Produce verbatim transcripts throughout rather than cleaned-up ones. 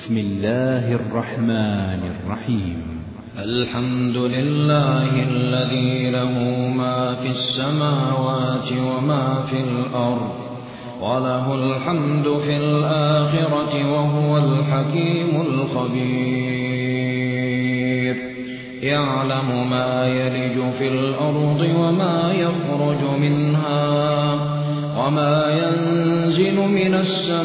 بسم الله الرحمن الرحيم. الحمد لله الذي له ما في السماوات وما في الأرض وله الحمد في الآخرة وهو الحكيم الخبير. يعلم ما يلج في الأرض وما يخرج منها وما ينزل من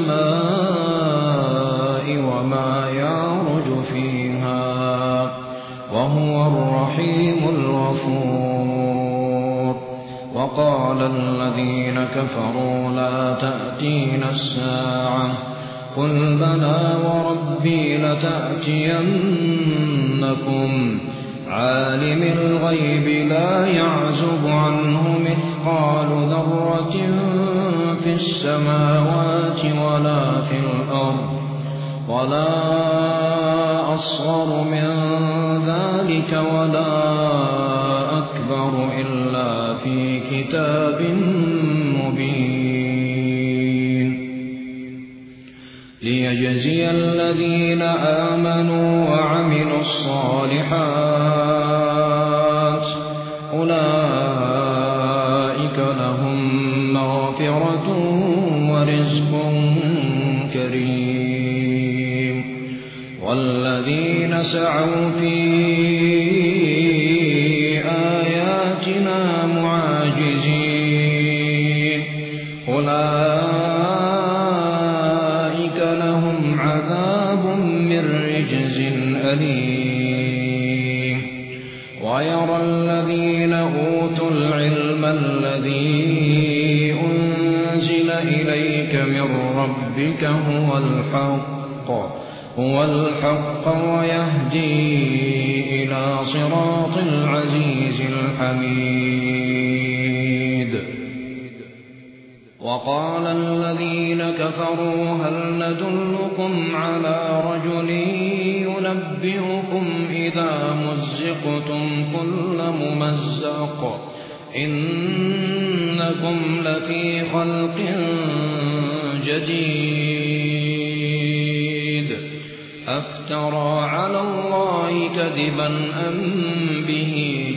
السماء وما يعرج فيها وهو الرحيم الغفور. وقال الذين كفروا لا تأتينا الساعة قل بلى وربي لتأتينكم عالم الغيب لا يعزب عنه مثقال ذرة في السماوات ولا في الأرض ولا أصغر من ذلك ولا أكبر إلا في كتاب مبين. ليجزي الذين آمنوا وعملوا الصالحات أولئك لهم مغفرة ورزق كريم. والذين سعوا في آياتنا معاجزين أولئك لهم عذاب من رجز أليم. ويرى الذين أوتوا العلم الذي أنزل إليك من ربك هو الحق هو الحق ويهدي إلى صراط العزيز الحميد. وقال الذين كفروا هل ندلكم على رجل ينبئكم إذا مزقتم كل ممزق إنكم لفي خلق جديد أفترى على الله كذبا أم به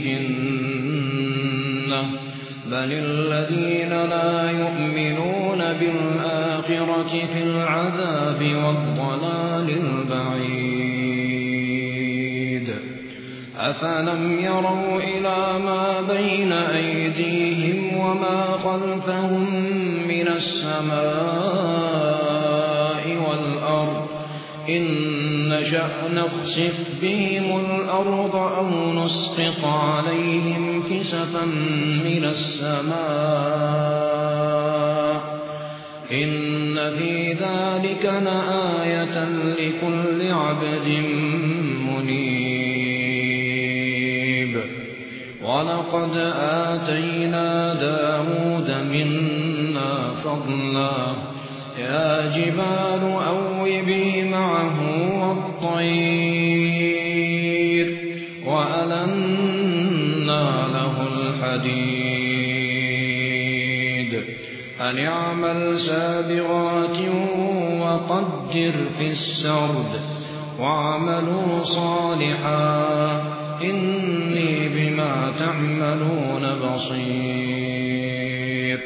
جنة بل الذين لا يؤمنون بالآخرة في العذاب والضلال البعيد. أفلم يروا إلى ما بين أيديهم وما خلفهم من السماء والأرض إن نشأ نخسف بهم الأرض أو نسقط عليهم كسفا من السماء إن في ذلك لآية لكل عبد منيب. ولقد آتينا داود منا فضلا يا جبال أوبي معه والطير وألنا له الحديد أن يعمل سابغات وقدر في السرد واعملوا صالحا إني بما تعملون بصير.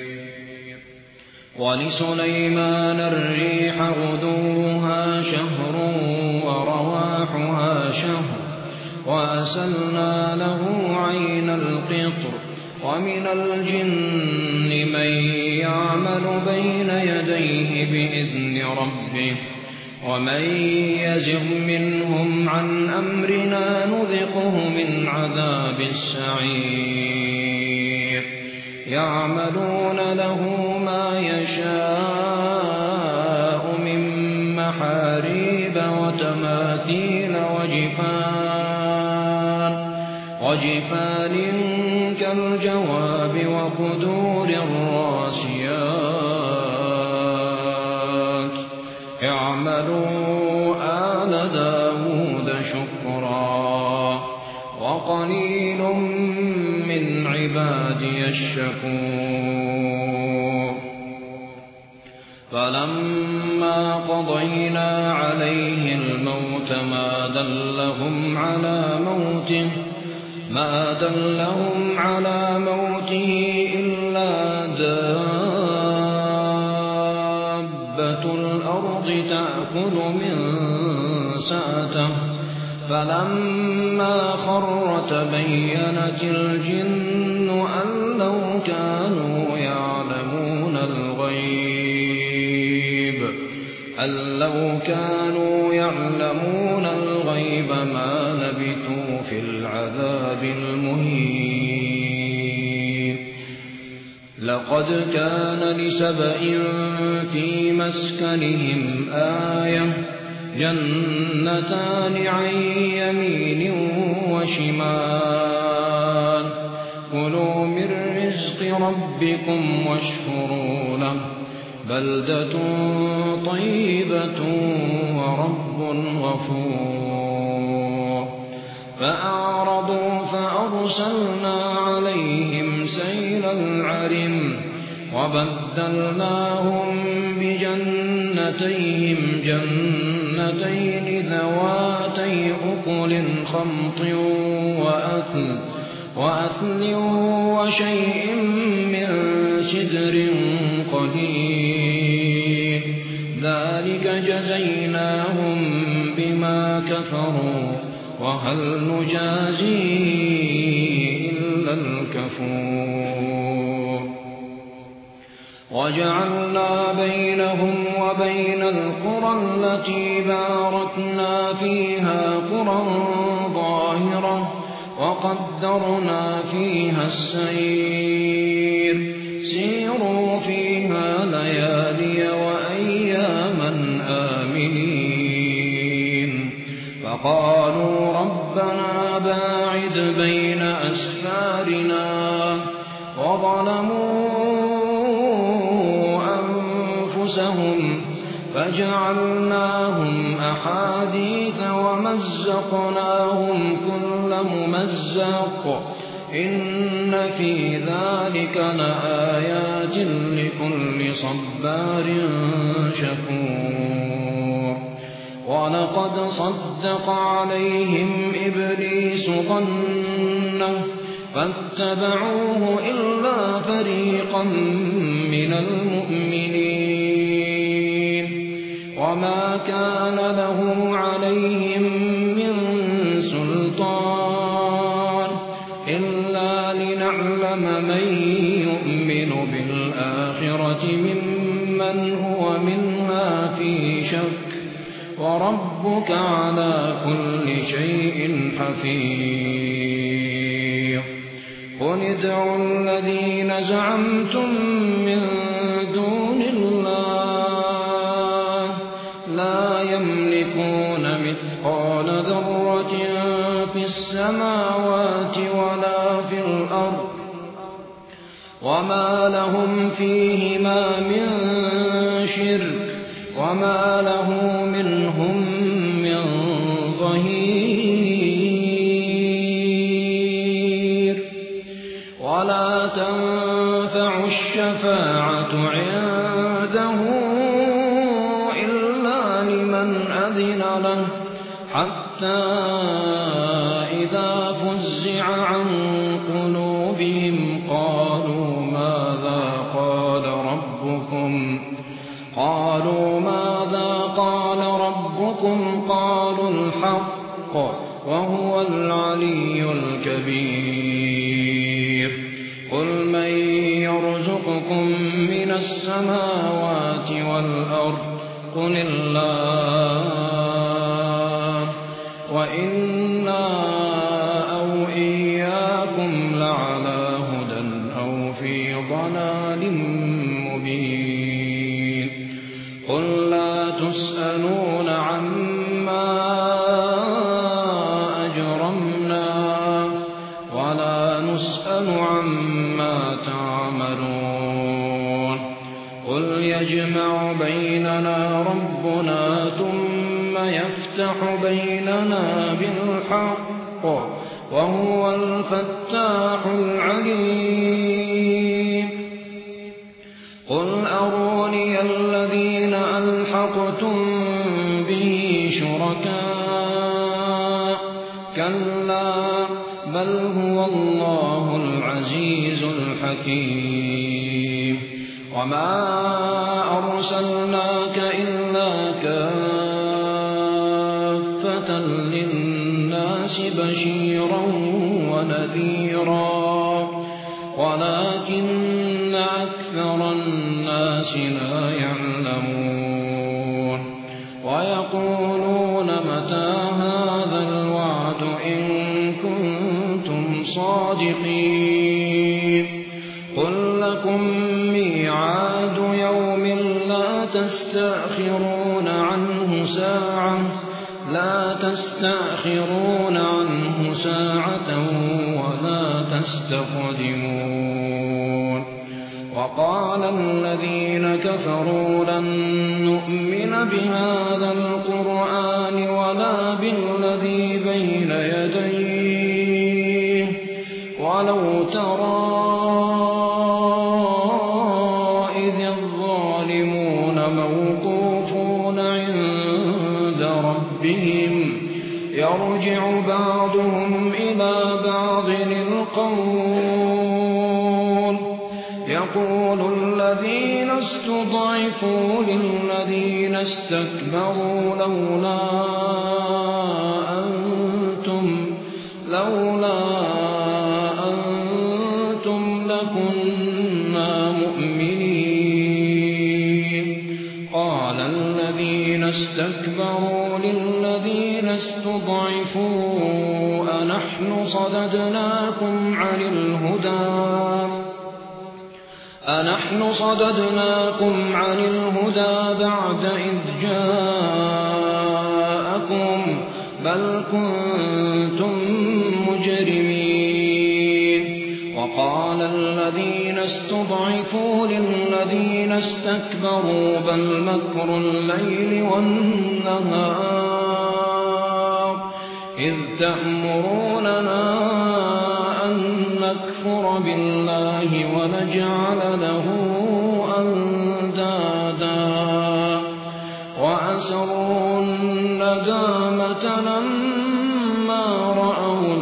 ولسليمان الريح غدوها شهر ورواحها شهر وأسلنا له عين القطر ومن الجن من يعمل بين يديه بإذن ربه ومن يزغ منهم عن أمرنا نذقه من عذاب السعير. يعملون له ما يشاء من محاريب وتماثيل وجفان وجفان كالجواب وقدور الراسيات. اعملوا آل داود شكرا وقليل من عبادي الشكور. فلما قضينا عليه ما دلهم على موته ما دلهم على موته إلا دابة الأرض تأكل من سأته فلما خر تبينت الجن أن لو كانوا يعلمون الغيب أن لو كانوا يعلمون الغيب ما لبثوا في العذاب المهين. لقد كان لسبإ في مسكنهم آية جنتان عن يمين وشمال كلوا من رزق ربكم واشكروا له بلدة طيبة ورب غفور. فأعرضوا فأرسلنا عليهم سيل العرم وبدلناهم بجنتيهم جنتين ذواتي أكل خمط وأثل وأثل وشيء من سدر قليل ذلك جزيناهم بما كفروا وهل نجازي إلا الكفور. وجعلنا بينهم وبين القرى التي باركنا فيها قرى ظاهرة وقدرنا فيها السير سيروا فيها ليالي وأياما آمنين. فقالوا ربنا باعد بين أسفارنا وظلموا أنفسهم فجعلناهم أحاديث ومزقناهم كل ممزق إن في ذلك لآيات لكل صبار شكور. ولقد صدق عليهم إبليس ظنه فاتبعوه إلا فريقا من المؤمنين وما كان له عليهم من سلطان إلا لنعلم من يؤمن بالآخرة ممن هو منها في شك وربك على كل شيء حفيظ. قل ادعوا الذين زعمتم من دون الله لا يملكون مثقال ذرة في السماوات ولا في الأرض وما لهم فيهما من شرك وما له منهم من ظهير. ولا تنفع الشفاعة عنده إلا لمن أذن له حتى إذا فزع عن قلوبهم قالوا ماذا قال ربكم قالوا ماذا قال ربكم قالوا الحق وهو العلي الكبير. قل من يرزقكم من السماوات والأرض قل الله وإنا أو إياكم لعلى هدى أو في ضلال مبين. قل لا تسألون عما أجرمنا ولا نسأل عما تعملون. قل يجمع بيننا ربنا ثم يفتح بيننا بالحق وهو الفتاح العليم. قل أروني الذين ألحقتم به شركاء كلا بل هو الله العزيز الحكيم وما أرسلناك إلا كافة للناس بشيرا ونذيرا ولكن أكثر الناس لا يعلمون ويقولون متى هذا الوعد إن كنتم صادقين قل لكم ميعاد يوم لا تستأخرون عنه ساعة لا تستأخرون عنه ساعة ولا تستقدمون وقال الذين كفروا لن نؤمن بهذا القرآن ولا بالذي بين يديه ولو ترى إذ الظالمون موقوفون عند ربهم يرجع بعضهم إلى بعض القول يقول الذين استضعفوا للذين استكبروا لولا أنتم لولا أنتم لكنا مؤمنين قال الذين استكبروا للذين استضعفوا أنحن صددناكم عن الهدى أنحن صددناكم عن الهدى بعد إذ جاءكم بل كنتم مجرمين وقال الذين استضعفوا للذين استكبروا بل مكر الليل والنهار إذ تأمروننا أن نكفر بالله ونجعل له أندادا وأسروا الندامة لما رأوا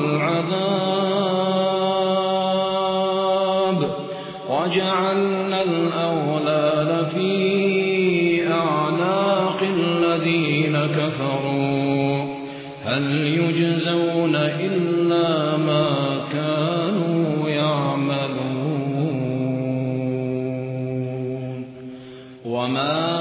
العذاب وجعلنا الأغلال في أعناق الذين كفروا هل يجزون إلا ما كانوا يعملون وما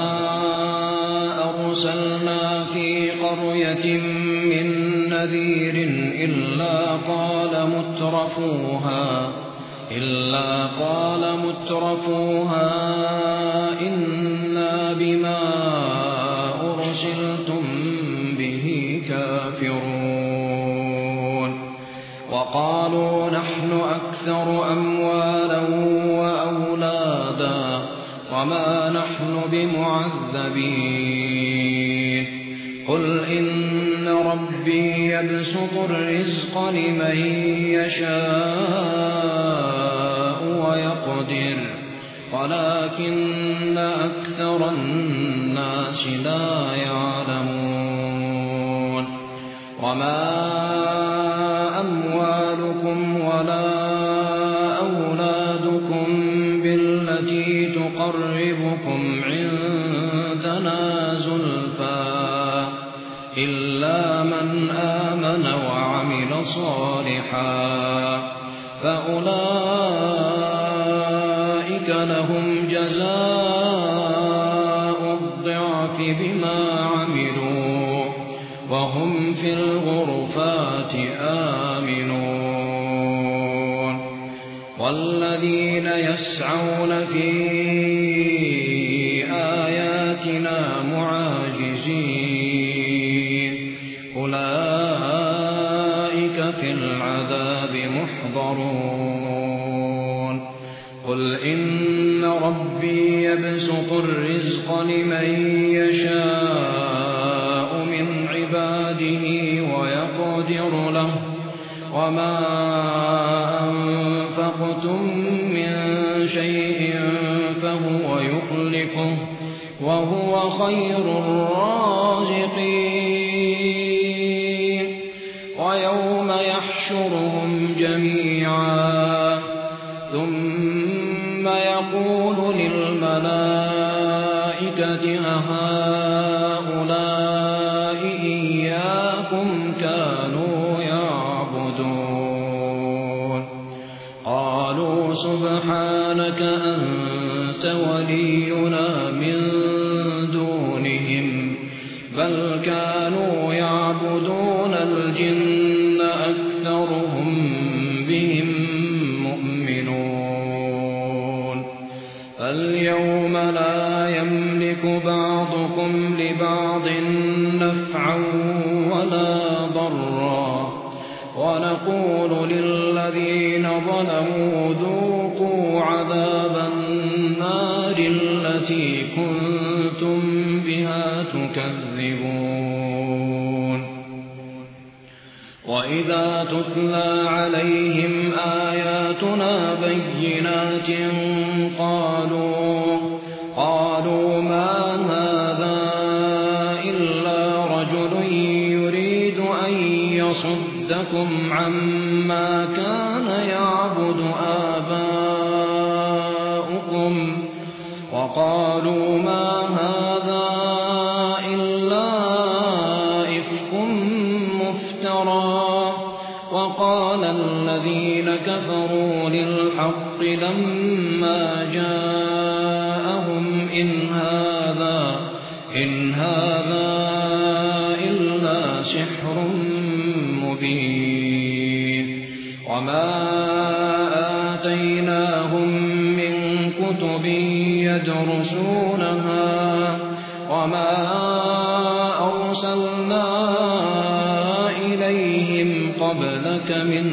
أرسلنا في قرية من نذير إلا قال مترفوها إلا قال مترفوها إنا بما أرسلتم به كافرون وقالوا نحن أكثر أموالا وأولادا وما نحن بمعذبين قل إن ربي يبسط الرزق لمن يشاء ويقدر ولكن أكثر الناس لا يعلمون وما أموالكم ولا أولادكم بالتي تقربكم عندنا زلفى إلا من آمن وعمل صالحا فأولئك لهم جزاء الضعف بما عملوا وهم في الغرفات آمنون والذين يسعون في آياتنا معاجزين أولئك في العذاب محضرون قل إن ربي يبسط الرزق لمن يشاء من عباده ويقدر له وما أنفقتم من شيء فهو يخلفه وهو خير الرازقين ويوم جميعا ثم يقول للملائكة أهؤلاء إياكم كانوا يعبدون قالوا سبحانك أنت ولينا من دونهم بل كانوا يعبدون الجن أكثرهم بهم مؤمنون فاليوم لا يملك بعضكم لبعض نفعا ولا ضرا ونقول للذين ظلموا ذوقوا عذاب النار التي كنتم بها تكذبون وإذا تتلى عليهم آياتنا بينات قالوا قالوا ما هذا إلا رجل يريد أن يصدكم عما كان يعبد آباؤكم وقالوا ما هذا إلا إفك مفترى وقال الذين كفروا للحق لما جاءهم إن هذا إن هذا إلا سحر مبين وما آتيناهم من كتب يدرسونها وما أرسلنا إليهم قبلك من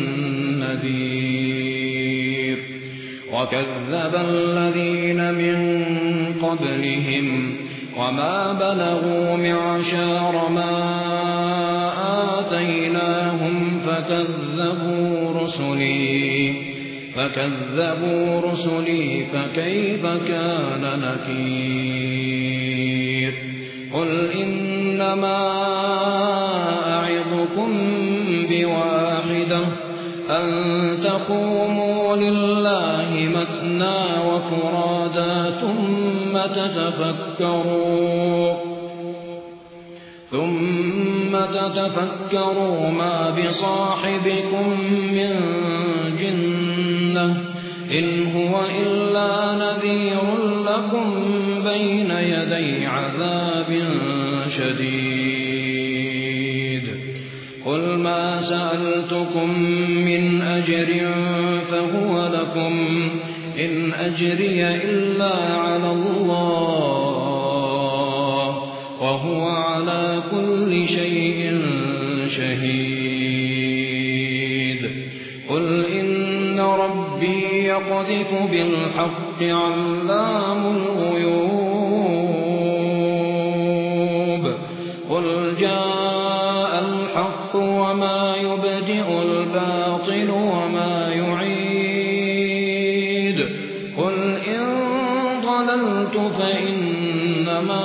نذير وكذب الذين من قبلهم وما بلغوا معشار ما آتيناهم فكذبوا رسلي فكذبوا رسلي فكيف كان نكير قل إنما أعظكم بواحدة أن تقوموا لله مثنى وفرادا ثم تتفكروا ثم تتفكروا ما بصاحبكم من جنة إن هو إلا نذير لكم بين يدي عذاب شديد قل ما سألتكم من أجر فهو لكم إن أجري إلا على الله وهو على كل شيء شهيد قل إن ربي يقذف بالحق علام الغيوب قل جاء الحق وما يبدئ الباطل وما يعيد قل إن ضللت فإنما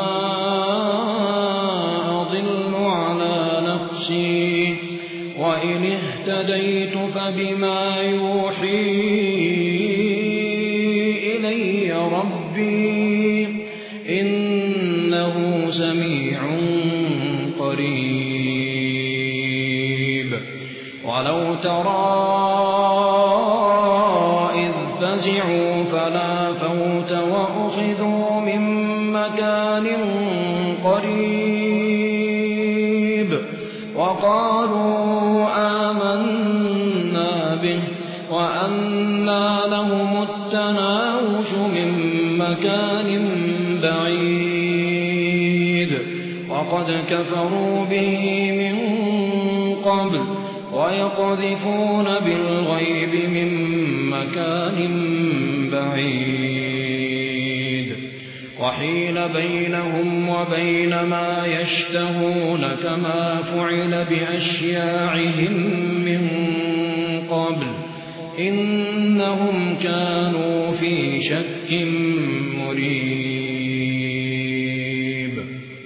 أضل على نفسي وإن اهتديت فبما يوحي إلي ربي إنه سميع قريب ولو ترى إذ فزعوا فلا فوت وأخذوا من مكان قريب وقالوا آمنا به وأنى لهم التناوش من مكان بعيد وقد كفروا به من قبل ويقذفون بالغيب من مكان بعيد وحيل بينهم وبين ما يشتهون كما فعل بأشياعهم من قبل إنهم كانوا في شك مريب